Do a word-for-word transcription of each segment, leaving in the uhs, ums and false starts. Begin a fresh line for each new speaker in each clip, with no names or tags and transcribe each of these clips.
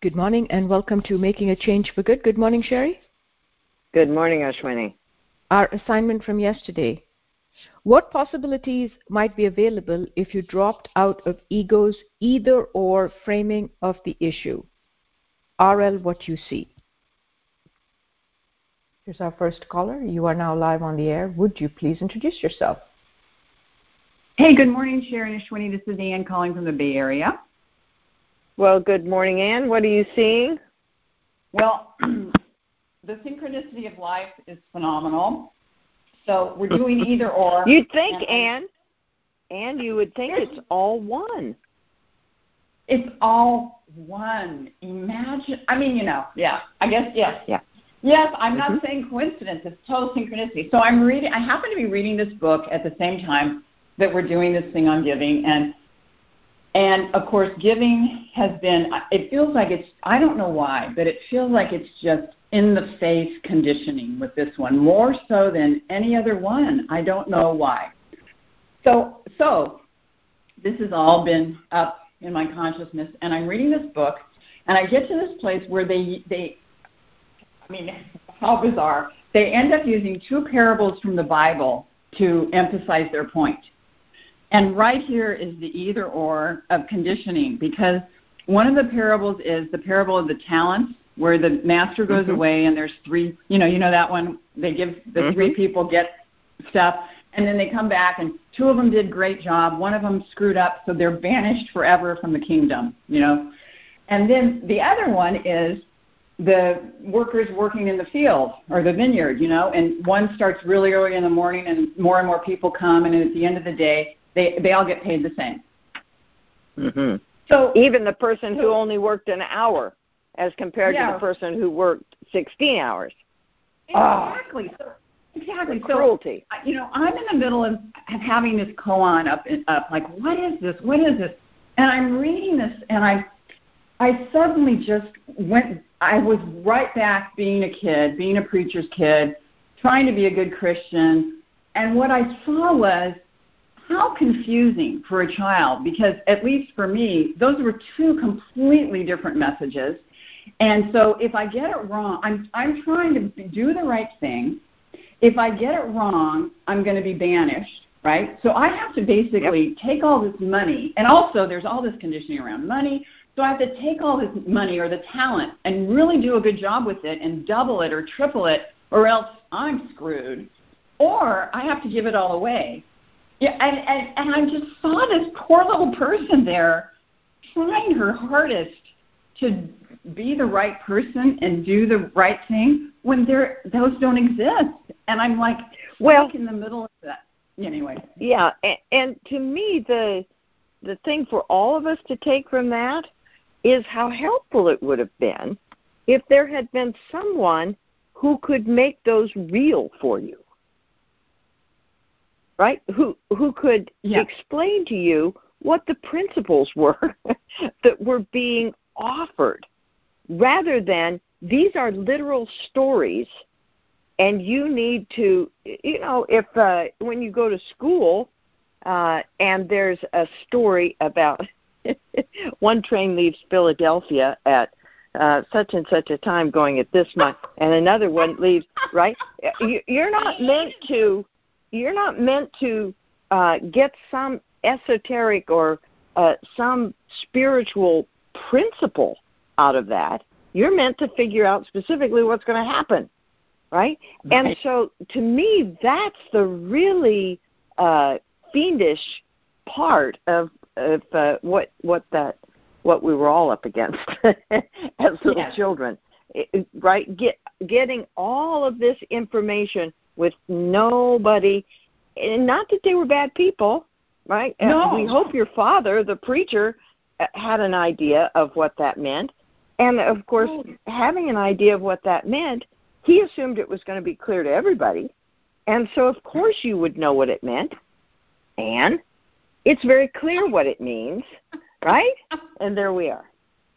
Good morning and welcome to Making a Change for Good. Good morning, Sherry.
Good morning, Ashwini.
Our assignment from yesterday. What possibilities might be available if you dropped out of ego's either or framing of the issue? R L, what you see. Here's our first caller. You are now live on the air. Would you please introduce yourself?
Hey, good morning, Sharon and Ashwini. This is Ann calling from the Bay Area.
Well, good morning, Ann. What are you seeing?
Well, the synchronicity of life is phenomenal. So we're doing either or.
You'd think, Ann, Ann, you would think it's all one.
It's all one. Imagine, I mean, you know, yeah, I guess, yes.
Yeah.
Yes, I'm
mm-hmm.
not saying coincidence. It's total synchronicity. So I'm reading, I happen to be reading this book at the same time that we're doing this thing on giving. And And, of course, giving has been, it feels like it's, I don't know why, but it feels like it's just in-the-face conditioning with this one, more so than any other one. I don't know why. So, so this has all been up in my consciousness, and I'm reading this book, and I get to this place where they, they I mean, how bizarre, they end up using two parables from the Bible to emphasize their point. And right here is the either or of conditioning, because one of the parables is the parable of the talents, where the master goes mm-hmm. away and there's three, you know, you know that one, they give the mm-hmm. three people get stuff, and then they come back and two of them did great job, one of them screwed up, so they're banished forever from the kingdom, you know. And then the other one is the workers working in the field or the vineyard, you know, and one starts really early in the morning and more and more people come, and at the end of the day, They they all get paid the same.
Mm-hmm.
So
even the person who only worked an hour as compared
yeah.
to the person who worked sixteen hours.
Exactly. Oh. So, exactly.
The cruelty.
So, you know, I'm in the middle of, of having this koan up, up, like, what is this? What is this? And I'm reading this, and I, I suddenly just went, I was right back being a kid, being a preacher's kid, trying to be a good Christian. And what I saw was, how confusing for a child, because at least for me, those were two completely different messages. And so if I get it wrong, I'm I'm trying to do the right thing. If I get it wrong, I'm going to be banished, right? So I have to basically yep. take all this money, and also there's all this conditioning around money, so I have to take all this money or the talent and really do a good job with it and double it or triple it, or else I'm screwed. Or I have to give it all away. Yeah, and, and, and I just saw this poor little person there trying her hardest to be the right person and do the right thing when there those don't exist. And I'm like, well, in the middle of that. Anyway.
Yeah, and, and to me, the the thing for all of us to take from that is how helpful it would have been if there had been someone who could make those real for you. Right? Who who could yeah. explain to you what the principles were that were being offered, rather than these are literal stories, and you need to, you know, if uh, when you go to school uh, and there's a story about one train leaves Philadelphia at uh, such and such a time going at this month, and another one leaves, right? You, you're not meant to. You're not meant to uh, get some esoteric or uh, some spiritual principle out of that. You're meant to figure out specifically what's going to happen, right? right? And so, to me, that's the really uh, fiendish part of of uh, what what that what we were all up against as little yeah. children, it, right? Get getting all of this information with nobody, and not that they were bad people, right?
No.
We hope your father, the preacher, had an idea of what that meant. And, of course, oh. having an idea of what that meant, he assumed it was going to be clear to everybody. And so, of course, you would know what it meant. And it's very clear what it means, right? And there we are.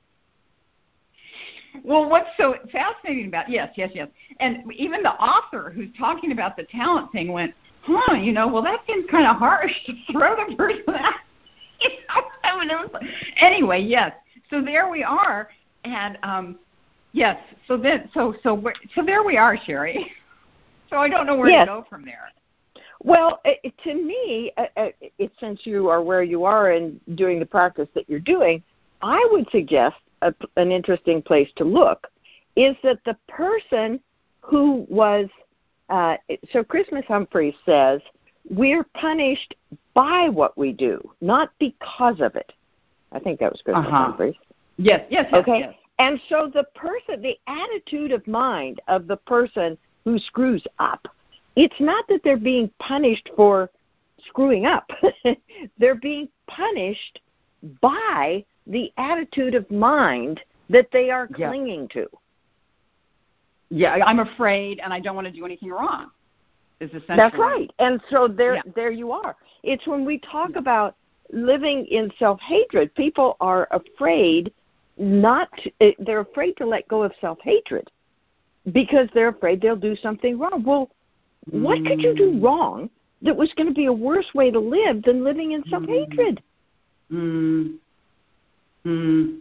Well, what's so fascinating about, yes, yes, yes. And even the author who's talking about the talent thing went, huh, you know, well, that seems kind of harsh to throw the person out. You know, I mean, it was, anyway, yes. So there we are. and um, yes, so then, so so we're, so there we are, Sherry. So I don't know where
yes.
to go from there.
Well, it, to me, uh, it, since you are where you are and doing the practice that you're doing, I would suggest a, an interesting place to look is that the person who was, uh, so Christmas Humphreys says, we're punished by what we do, not because of it. I think that was Christmas
uh-huh.
Humphreys.
Yes, yes, yes.
Okay.
Yes.
And so the person, the attitude of mind of the person who screws up, it's not that they're being punished for screwing up. They're being punished by the attitude of mind that they are
yeah.
clinging to.
Yeah, I'm afraid and I don't want to do anything wrong. Is essentially.
That's right. And so there,
yeah.
there you are. It's when we talk yeah. about living in self-hatred, people are afraid not to, they're afraid to let go of self-hatred because they're afraid they'll do something wrong. Well, mm. what could you do wrong that was going to be a worse way to live than living in self-hatred?
Mm. Mm.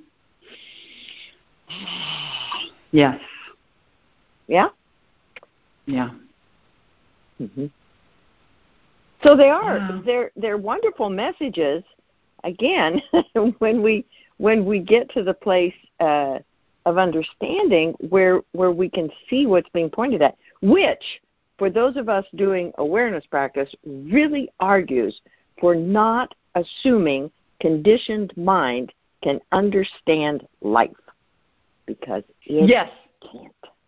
Yes.
Yeah?
Yeah.
Mm-hmm. So they are
yeah.
they're they're wonderful messages. Again, when we when we get to the place uh, of understanding where where we can see what's being pointed at, which for those of us doing awareness practice really argues for not assuming conditioned mind can understand life, because it
yes.
can't.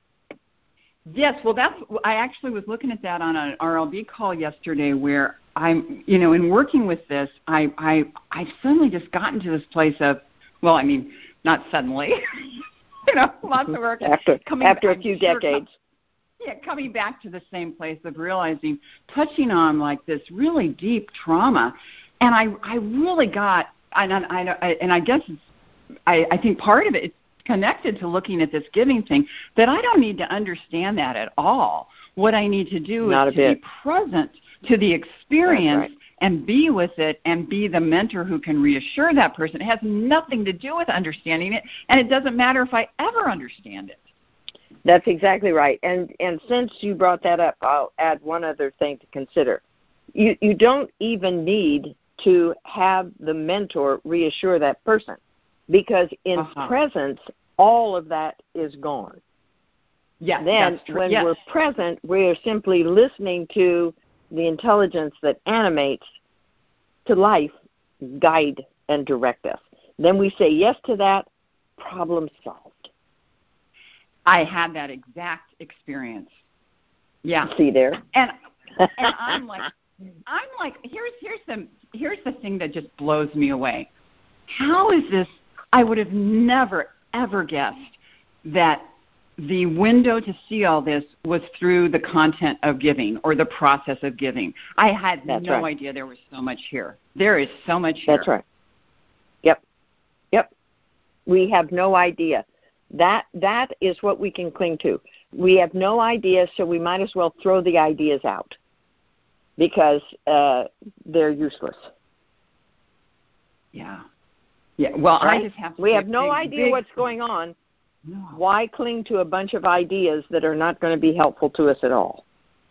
Yes, well, that's. I actually was looking at that on an R L B call yesterday, where I'm, you know, in working with this, I, I, I've suddenly just gotten to this place of, well, I mean, not suddenly, you know, lots of work
after
coming
after
back,
a few
sure,
decades.
Come, yeah, coming back to the same place of realizing, touching on like this really deep trauma, and I, I really got, and I, I, and I guess, it's, I, I think part of it. Connected to looking at this giving thing, that I don't need to understand that at all. What I need to do
Not
is to
bit.
be present to the experience
right.
and be with it and be the mentor who can reassure that person. It has nothing to do with understanding it, and it doesn't matter if I ever understand it.
That's exactly right. And and since you brought that up, I'll add one other thing to consider. You you don't even need to have the mentor reassure that person, because in
uh-huh.
presence, all of that is gone.
Yeah,
then
that's true.
when
yes.
we're present, we're simply listening to the intelligence that animates to life, guide and direct us. Then we say yes to that, problem solved.
I had that exact experience. Yeah.
See there?
And and I'm like I'm like here's here's the here's the thing that just blows me away. How is this? I would have never, ever guessed that the window to see all this was through the content of giving or the process of giving. I had
That's
no
right.
idea there was so much here. There is so much here.
That's right. Yep. Yep. We have no idea. That That is what we can cling to. We have no idea, so we might as well throw the ideas out because uh, they're useless.
Yeah. Yeah, well,
right?
I just have to
We have no
big,
idea
big,
what's going on.
No.
Why cling to a bunch of ideas that are not going to be helpful to us at all?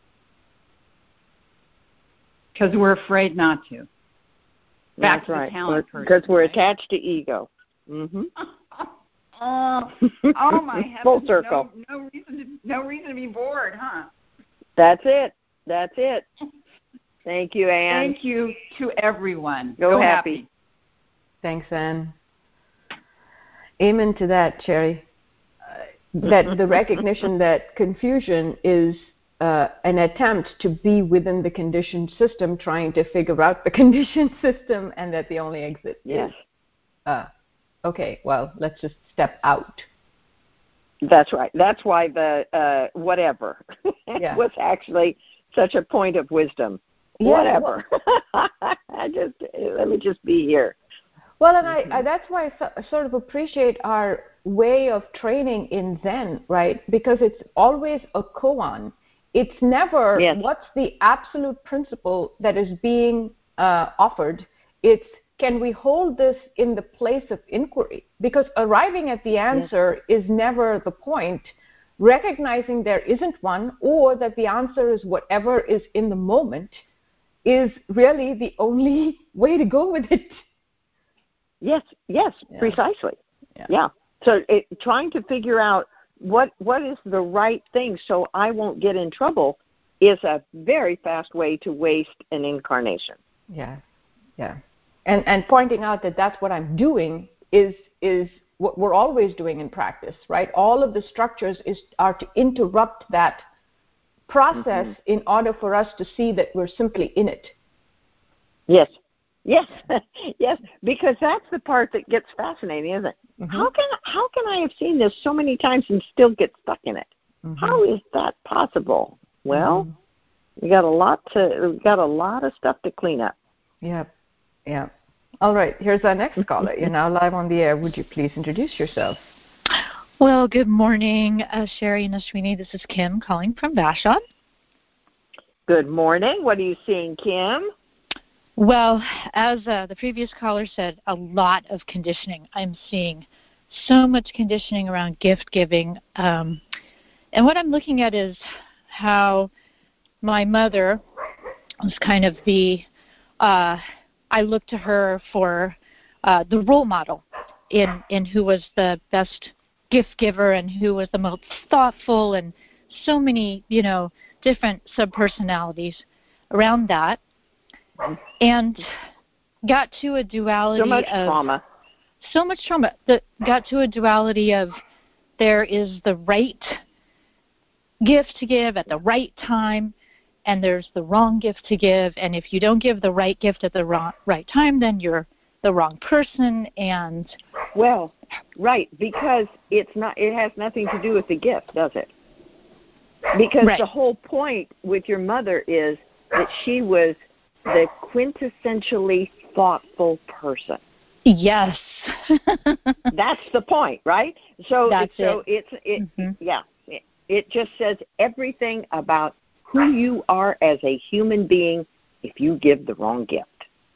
Because we're afraid not to. Back
That's
to
right.
the talent person.
Because we're
right?
attached to ego. Mm-hmm.
oh, oh my heavens!
Full circle.
No, no reason to no reason to be bored, huh?
That's it. That's it. Thank you, Anne.
Thank you to everyone.
Go,
Go
happy.
happy.
Thanks, Anne. Amen to that, Sherry. Uh, that the recognition that confusion is uh, an attempt to be within the conditioned system, trying to figure out the conditioned system, and that the only exit
yes.
is, uh, okay, well, let's just step out.
That's right. That's why the uh, whatever
yeah.
was actually such a point of wisdom.
Yeah,
whatever. I just let me just be here.
Well, and I, I that's why I so, sort of appreciate our way of training in Zen, right? Because it's always a koan. It's never
yes.
what's the absolute principle that is being uh, offered. It's can we hold this in the place of inquiry? Because arriving at the answer yes. is never the point. Recognizing there isn't one, or that the answer is whatever is in the moment, is really the only way to go with it.
Yes, yes, yeah. precisely.
Yeah.
yeah. So it, trying to figure out what what is the right thing so I won't get in trouble is a very fast way to waste an incarnation.
Yeah, yeah. And and pointing out that that's what I'm doing is is what we're always doing in practice, right? All of the structures is are to interrupt that process mm-hmm. in order for us to see that we're simply in it.
Yes, yes, yes. Because that's the part that gets fascinating, isn't it? Mm-hmm. How can how can I have seen this so many times and still get stuck in it? Mm-hmm. How is that possible? Well, mm-hmm. we got a lot to we got a lot of stuff to clean up.
Yeah, yeah. All right. Here's our next caller. You're now live on the air. Would you please introduce yourself?
Well, good morning, uh, Sherry and Ashwini. This is Kim calling from Vashon.
Good morning. What are you seeing, Kim?
Well, as uh, the previous caller said, a lot of conditioning. I'm seeing so much conditioning around gift giving. Um, and what I'm looking at is how my mother was kind of the, uh, I looked to her for uh, the role model in, in who was the best gift giver and who was the most thoughtful, and so many, you know, different subpersonalities around that. And got to a duality
so much
of
trauma.
So much trauma. That got to a duality of there is the right gift to give at the right time, and there's the wrong gift to give. And if you don't give the right gift at the wrong, right time, then you're the wrong person. And
well, right, because it's not. It has nothing to do with the gift, does it? Because right. the whole point with your mother is that she was the quintessentially thoughtful person.
Yes.
That's the point, right? So,
That's
so
it.
it's it,
mm-hmm.
yeah. It, it just says everything about who you are as a human being if you give the wrong gift.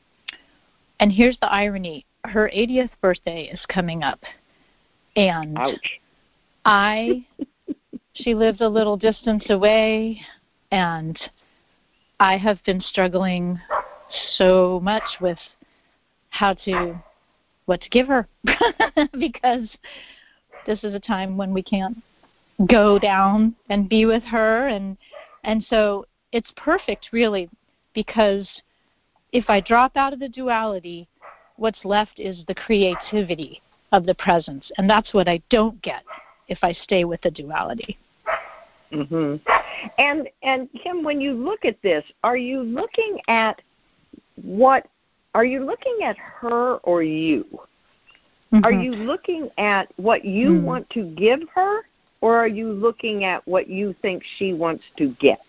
And here's the irony: her eightieth birthday is coming up, and
ouch.
I, she lives a little distance away, and I have been struggling so much with how to, what to give her, because this is a time when we can't go down and be with her, and and so it's perfect, really, because if I drop out of the duality, what's left is the creativity of the presence, and that's what I don't get if I stay with the duality.
Mm-hmm. And and Kim, when you look at this, are you looking at what? Are you looking at her or you? Mm-hmm. Are you looking at what you mm-hmm. want to give her, or are you looking at what you think she wants to get?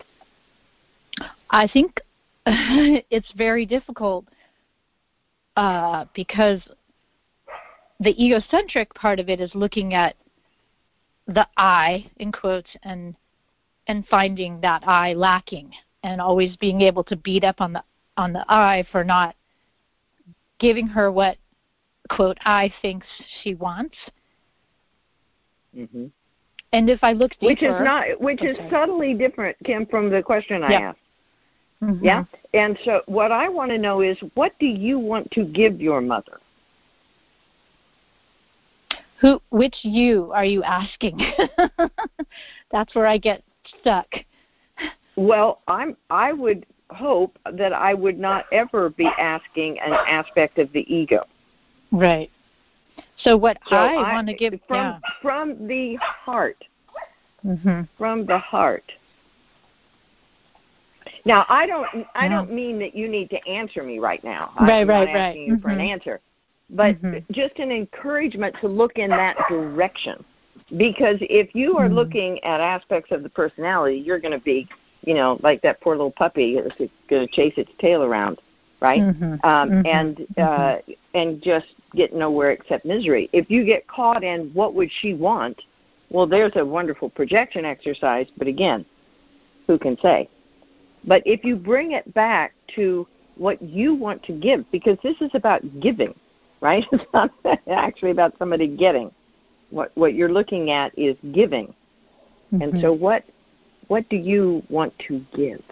I think it's very difficult uh, because the egocentric part of it is looking at the I, in quotes, and and finding that I lacking, and always being able to beat up on the on the I for not giving her what, quote, I thinks she wants.
Mm-hmm.
And if I look deeper,
which is not, which is subtly different, Kim, from the question I
yeah.
asked.
Mm-hmm.
Yeah. And so, what I want to know is, what do you want to give your mother?
Who, which you are you asking? That's where I get stuck.
Well, I'm. I would hope that I would not ever be asking an aspect of the ego.
Right. So what
so
I,
I
want to give
from
yeah.
from the heart.
Mm-hmm.
From the heart. Now, I don't. I
yeah.
don't mean that you need to answer me right now.
Right,
I'm
right,
not
right.
asking you
mm-hmm.
for an answer, but
mm-hmm.
just an encouragement to look in that direction. Because if you are mm-hmm. looking at aspects of the personality, you're going to be, you know, like that poor little puppy that's going to chase its tail around, right?
Mm-hmm.
Um,
mm-hmm.
And uh,
mm-hmm.
and just get nowhere except misery. If you get caught in what would she want, well, there's a wonderful projection exercise. But again, who can say? But if you bring it back to what you want to give, because this is about giving, right? It's not actually about somebody getting. What what you're looking at is giving. Mm-hmm. And so what what do you want to give?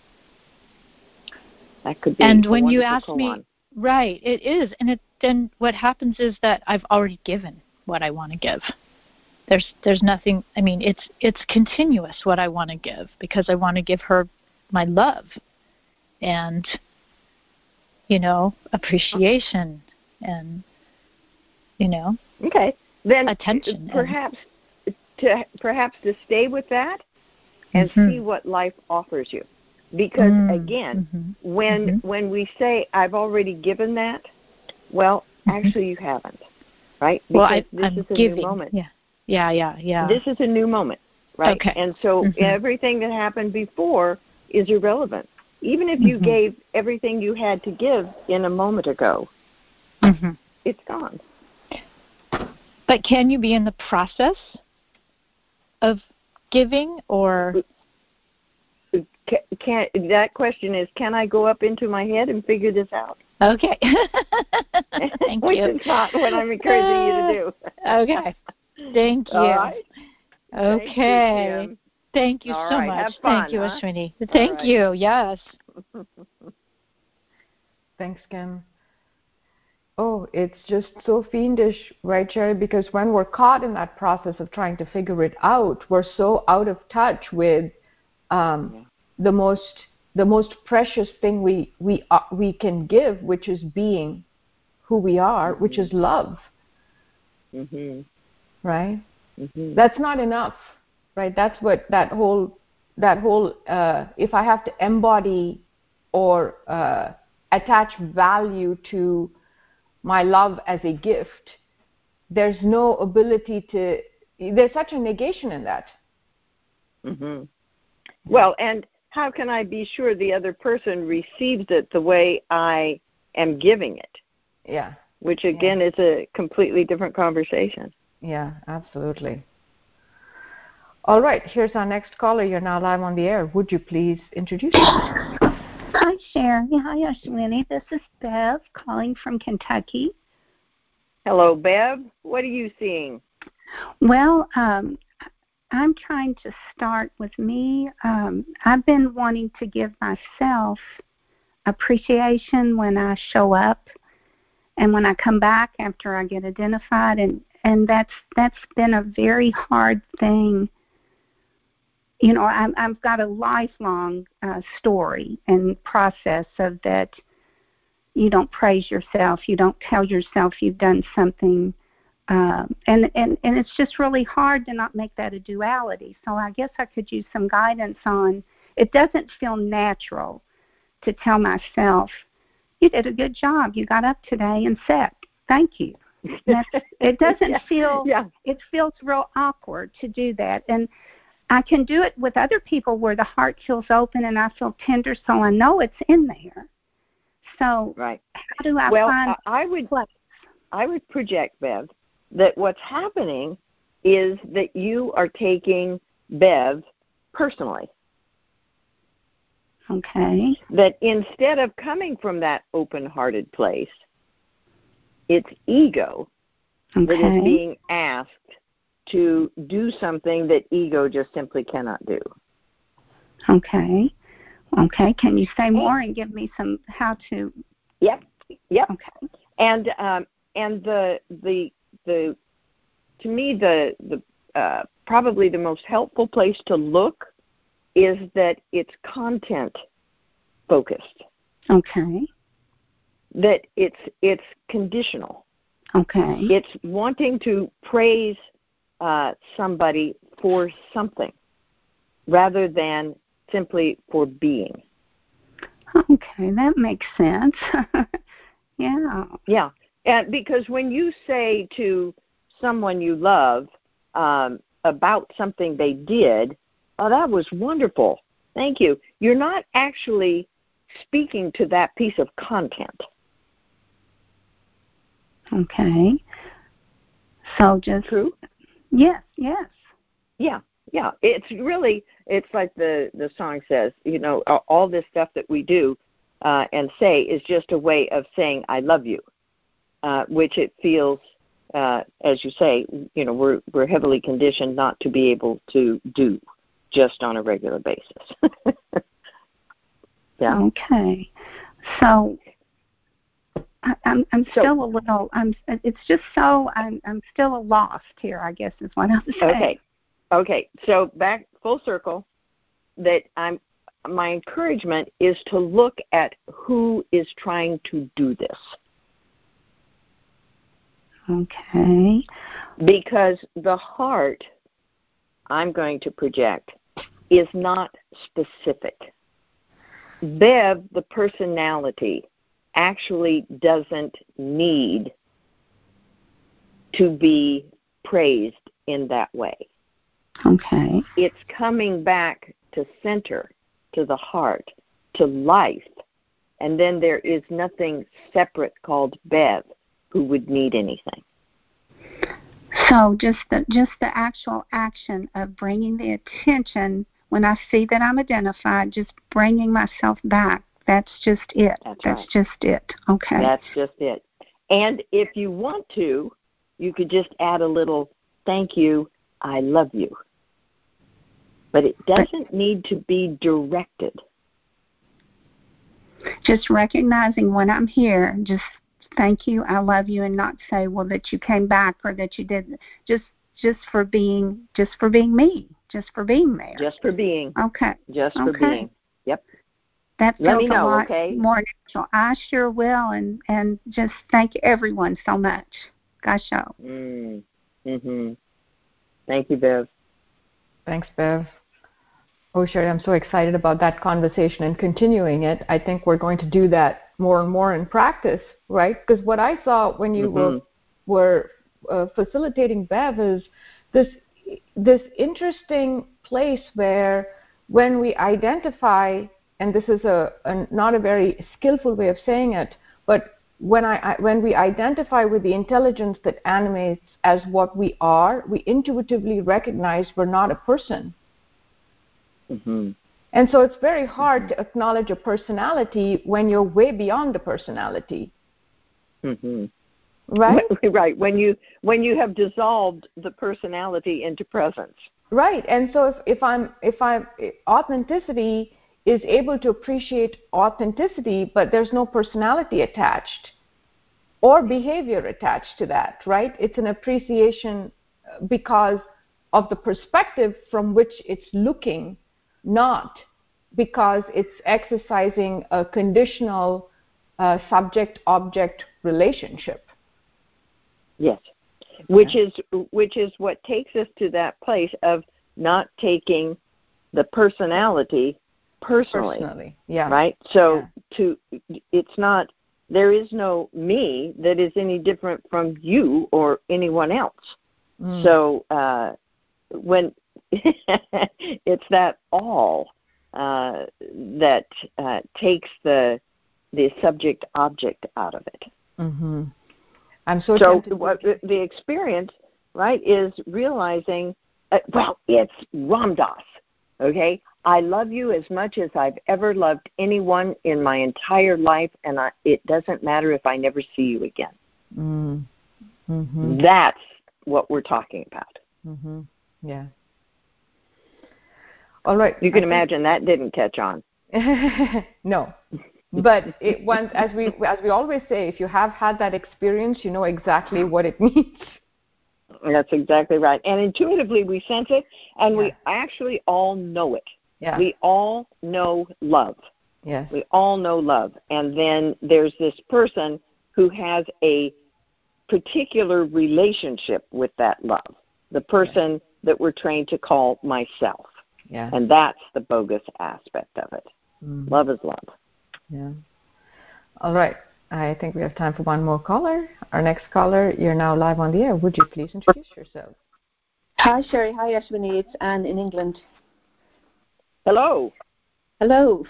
That could be
and
a
when you ask me,
on.
Right, it is. And it, then what happens is that I've already given what I want to give. There's there's nothing, I mean, it's it's continuous what I want to give, because I want to give her my love and, you know, appreciation and, you know,
okay. Then
attention.
Perhaps and, to perhaps to stay with that and mm-hmm. see what life offers you. Because mm-hmm. again, mm-hmm. when mm-hmm. when we say I've already given that, well, mm-hmm. actually you haven't, right? Because
well, I,
this
I'm
is a
giving.
new moment.
Yeah, yeah, yeah, yeah.
This is a new moment, right?
Okay.
And so mm-hmm. everything that happened before is irrelevant. Even if you mm-hmm. gave everything you had to give in a moment ago, mm-hmm. it's gone.
But can you be in the process of giving, or?
Can, can, that question is, can I go up into my head and figure this out?
Okay. Thank
Which
you.
is not what I'm encouraging you to do.
Okay. Thank you.
All right.
Okay.
Thank you,
Thank you
All
so
right.
much.
Have fun,
Thank you,
huh?
Ashwini. Thank
right.
you. Yes.
Thanks, Kim. Oh, it's just so fiendish, right, Sherry? Because when we're caught in that process of trying to figure it out, we're so out of touch with um, yeah. the most the most precious thing we we uh, we can give, which is being who we are, mm-hmm. which is love.
Mm-hmm.
Right?
Mm-hmm.
That's not enough, right? That's what that whole that whole uh, if I have to embody or uh, attach value to my love as a gift, there's no ability to, there's such a negation in that.
Mm-hmm. Well, and how can I be sure the other person receives it the way I am giving it?
Yeah.
Which, again, yeah. is a completely different conversation.
Yeah, absolutely. All right, here's our next caller. You're now live on the air. Would you please introduce yourself?
Hi, Sharon. Hi, Ashwini. This is Bev calling from Kentucky.
Hello, Bev. What are you seeing?
Well, um, I'm trying to start with me. Um, I've been wanting to give myself appreciation when I show up and when I come back after I get identified, and, and that's that's been a very hard thing. You know, I'm, I've got a lifelong uh, story and process of that. You don't praise yourself. You don't tell yourself you've done something. Uh, and, and, and it's just really hard to not make that a duality. So I guess I could use some guidance on, it doesn't feel natural to tell myself, you did a good job. You got up today and said, thank you. That's, it doesn't yeah. feel, yeah. it feels real awkward to do that. And I can do it with other people where the heart feels open and I feel tender, so I know it's in there. So
right.
how do I
well,
find
I would
place?
I would project, Bev, that what's happening is that you are taking Bev personally.
Okay.
That instead of coming from that open-hearted place, it's ego
okay.
that is being asked to do something that ego just simply cannot do.
Okay. Okay. Can you say more and give me some how to?
Yep. Yep.
Okay.
And um, and the the the to me the the uh, probably the most helpful place to look is that it's content focused.
Okay.
That it's it's conditional.
Okay.
It's wanting to praise uh, somebody for something rather than simply for being.
Okay, that makes sense. yeah.
Yeah, and because when you say to someone you love um, about something they did, oh, that was wonderful, thank you, you're not actually speaking to that piece of content.
Okay. So just...
True?
Yes, yes.
Yeah. Yeah, it's really, it's like the, the song says, you know, all this stuff that we do, uh, and say is just a way of saying I love you, uh, which it feels, uh, as you say, you know, we're we're heavily conditioned not to be able to do just on a regular basis. Yeah.
Okay. So I, I'm I'm
So,
still a little. I'm. It's just so I'm I'm still lost here, I guess is what I'm saying.
Okay. Okay. So back full circle. That I'm. My encouragement is to look at who is trying to do this.
Okay.
Because the heart, I'm going to project, is not specific. Bev, the personality, actually doesn't need to be praised in that way.
Okay.
It's coming back to center, to the heart, to life, and then there is nothing separate called Bev who would need anything.
So just the just the actual action of bringing the attention when I see that I'm identified, just bringing myself back. That's just it.
That's,
That's
right.
just it. Okay.
That's just it. And if you want to, you could just add a little thank you, I love you. But it doesn't need to be directed.
Just recognizing when I'm here, just thank you, I love you, and not say, well, that you came back or that you did. Just just for being just for being me. Just for being there.
Just for being.
Okay.
Just for
okay.
being. Yep.
That
Let
feels
me know,
a lot
okay?
more natural. I sure will, and, and just thank everyone so much. Gosh, oh.
Mm. Mm-hmm. Thank you, Bev.
Thanks, Bev. Oh, Sherry, I'm so excited about that conversation and continuing it. I think we're going to do that more and more in practice, right? Because what I saw when you
mm-hmm.
were were uh, facilitating Bev is this this interesting place where when we identify, and this is a, a not a very skillful way of saying it, but when I, I when we identify with the intelligence that animates as what we are, we intuitively recognize we're not a person.
Mm-hmm.
And so it's very hard mm-hmm. to acknowledge a personality when you're way beyond the personality.
Mm-hmm.
Right?
Right. When you when you have dissolved the personality into presence.
Right. And so if, if I'm if I'm authenticity is able to appreciate authenticity, but there's no personality attached or behavior attached to that, right? It's an appreciation because of the perspective from which it's looking, not because it's exercising a conditional uh, subject-object relationship.
Yes, which yeah. is which is what takes us to that place of not taking the personality personally.
Personally, yeah.
Right. So
yeah.
to it's not there is no me that is any different from you or anyone else. Mm. So uh, when it's that all uh, that uh, takes the the subject object out of it.
Mm-hmm. I'm so
So what, the experience, right, is realizing, uh, well, it's Ram Dass, okay? I love you as much as I've ever loved anyone in my entire life, and I, it doesn't matter if I never see you again.
Mm-hmm.
That's what we're talking about.
Mm-hmm. Yeah. All right.
You can
I
imagine
think...
that didn't catch on.
No. But it, once, as we as we always say, if you have had that experience, you know exactly what it means.
That's exactly right. And intuitively we sense it, and yeah. we actually all know it.
Yeah.
We all know love.
Yes.
We all know love. And then there's this person who has a particular relationship with that love, the person yes. that we're trained to call myself.
Yeah.
And that's the bogus aspect of it. Mm. Love is love.
Yeah. All right. I think we have time for one more caller. Our next caller, you're now live on the air. Would you please introduce yourself?
Hi, Sherry. Hi, Ashwini. It's Anne in England.
Hello.
Hello.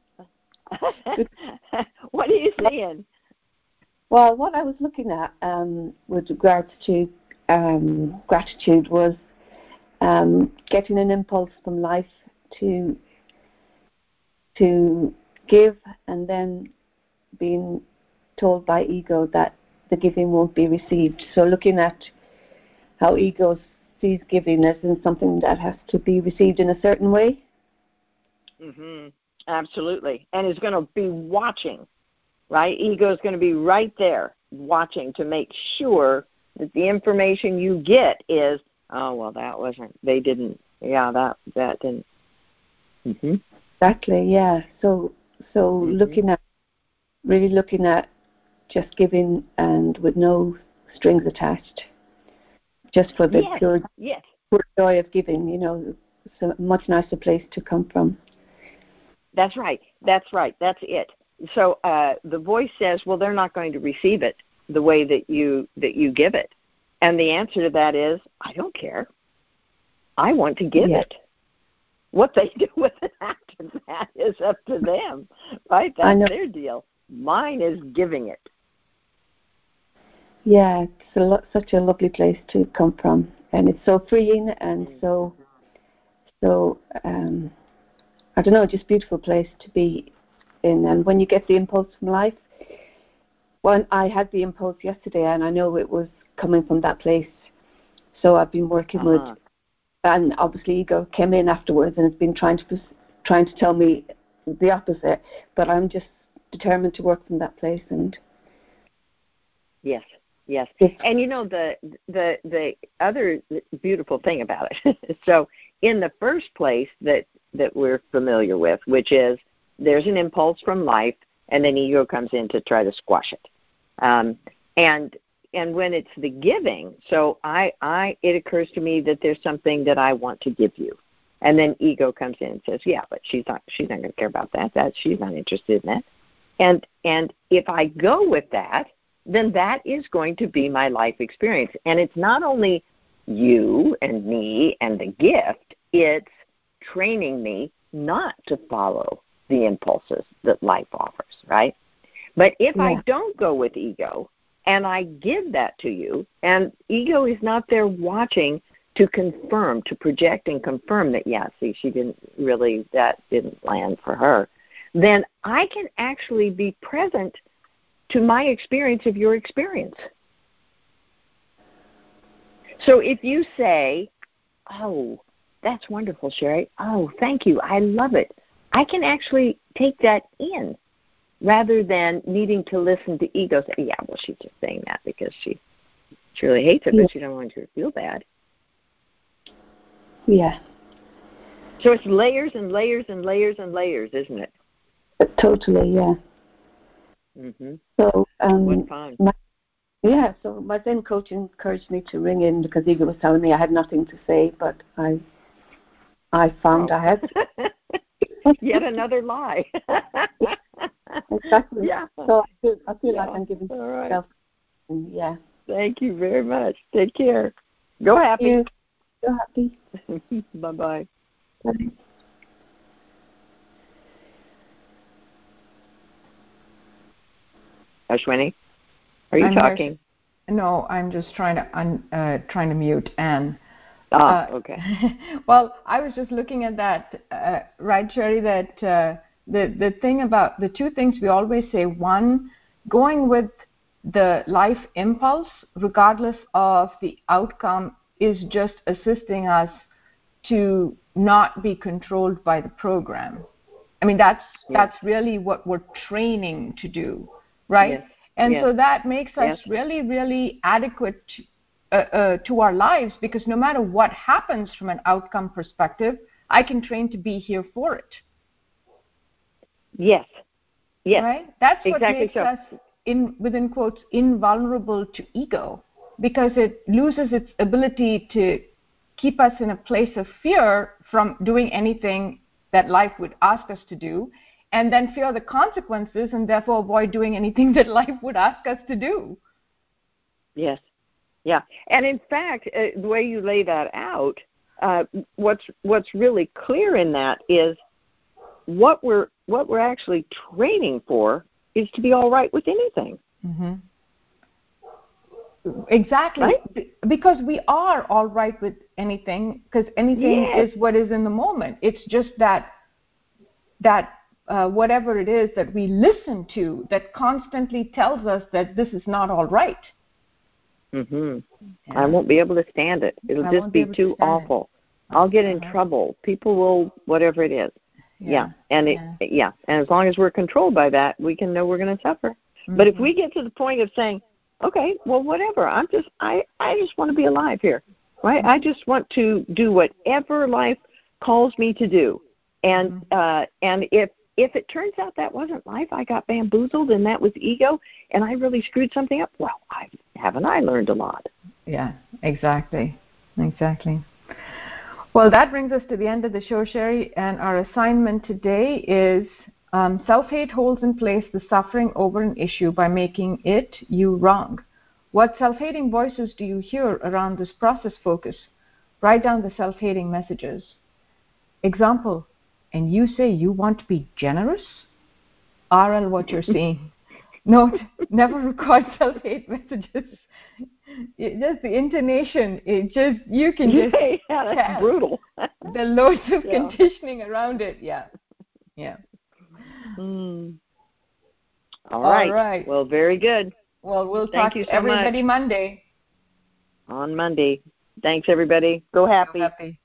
What are you seeing?
Well, what I was looking at um, with regards to um, gratitude was um, getting an impulse from life to to give and then being told by ego that the giving won't be received. So looking at how ego sees giving as in something that has to be received in a certain way.
Mm-hmm. Absolutely. And is going to be watching, right? Ego is going to be right there watching to make sure that the information you get is, oh, well, that wasn't, they didn't, yeah, that, that didn't. Mm-hmm.
Exactly, yeah. So, so mm-hmm. looking at, really looking at just giving and with no strings attached, just for the
yes.
pure,
yes.
pure joy of giving, you know, it's a much nicer place to come from.
That's right. That's right. That's it. So uh, the voice says, well, they're not going to receive it the way that you that you give it. And the answer to that is, I don't care. I want to give
yes.
it. What they do with it after that is up to them, right? That's their deal. Mine is giving it.
Yeah, it's a lo- such a lovely place to come from. And it's so freeing and mm. so, so um, I don't know, just beautiful place to be in. And when you get the impulse from life, well, I had the impulse yesterday, and I know it was coming from that place. So I've been working uh-huh. with, and obviously ego came in afterwards, and it's been trying to trying to tell me the opposite. But I'm just determined to work from that place. And
yes, yes. And you know the the the other beautiful thing about it. So in the first place that that we're familiar with, which is there's an impulse from life, and then ego comes in to try to squash it. Um, and and when it's the giving, so I, I it occurs to me that there's something that I want to give you, and then ego comes in and says, yeah, but she's not she's not going to care about that. That she's not interested in that. And and if I go with that, then that is going to be my life experience. And it's not only you and me and the gift, it's training me not to follow the impulses that life offers, right? But if yeah. I don't go with ego and I give that to you, and ego is not there watching to confirm, to project and confirm that, yeah, see, she didn't really, that didn't land for her, then I can actually be present to my experience of your experience. So if you say, oh, that's wonderful, Sherry. Oh, thank you. I love it. I can actually take that in rather than needing to listen to ego say, yeah, well, she's just saying that because she, she really hates it, but she doesn't want you to feel bad.
Yeah.
So it's layers and layers and layers and layers, isn't it?
Totally, yeah.
Mm-hmm.
So, um,
what fun.
My, yeah, so my Zen coach encouraged me to ring in because ego was telling me I had nothing to say, but I I found
oh.
I had.
Yet another lie.
Exactly.
Yeah.
So I feel, I feel
yeah.
like I'm giving
All right.
myself. Yeah.
Thank you very much. Take care. Go happy.
You. Go happy.
Bye-bye.
Bye.
Ashwini, are you
I'm
talking?
Here. No, I'm just trying to un, uh, trying to mute Anne.
Ah,
uh,
okay.
Well, I was just looking at that, uh, right, Sherry, that uh, the, the thing about the two things we always say, one, going with the life impulse, regardless of the outcome, is just assisting us to not be controlled by the program. I mean, that's yes. that's really what we're training to do, right?
Yes.
And
yes.
so that makes us
yes.
really, really adequate uh, uh, to our lives, because no matter what happens from an outcome perspective, I can train to be here for it.
Yes. Yes.
Right? That's what
exactly
makes
so.
us, in within quotes, invulnerable to ego, because it loses its ability to keep us in a place of fear from doing anything that life would ask us to do, and then fear the consequences and therefore avoid doing anything that life would ask us to do.
Yes. Yeah. And in fact, uh, the way you lay that out, uh, what's what's really clear in that is what we're what we're actually training for is to be all right with anything.
Mm-hmm. Exactly,
right?
Because we are all right with anything, because anything
yes.
is what is in the moment. It's just that that uh, whatever it is that we listen to that constantly tells us that this is not all right.
Mhm.
Yeah.
I won't be able to stand it. It'll
I
just
won't be
be
able to
too
stand it.
awful. I'll get in
Uh-huh.
trouble. People will, whatever it is.
Yeah.
Yeah. And it,
Yeah.
yeah. And as long as we're controlled by that, we can know we're going to suffer.
Mm-hmm.
But if we get to the point of saying, okay, well, whatever, I'm just, I, I just want to be alive here, right? I just want to do whatever life calls me to do. And,
Mm-hmm.
uh, and if, if it turns out that wasn't life, I got bamboozled and that was ego, and I really screwed something up, well, I, haven't I learned a lot?
Yeah, exactly. Exactly. Well, that brings us to the end of the show, Sherry, and our assignment today is um, self-hate holds in place the suffering over an issue by making it you wrong. What self-hating voices do you hear around this process focus? Write down the self-hating messages. Example, and you say you want to be generous? R L, what you're seeing. Note, never record self-hate messages. It, just the intonation, it just, you can just
yeah, that's
tell
brutal.
the loads of
Yeah.
conditioning around it. Yeah. Yeah.
Mm. All
All
right.
right.
Well, very good.
Well, we'll
Thank
talk
you
to
so
everybody
much.
Monday.
On Monday. Thanks, everybody. Go happy.
Go happy.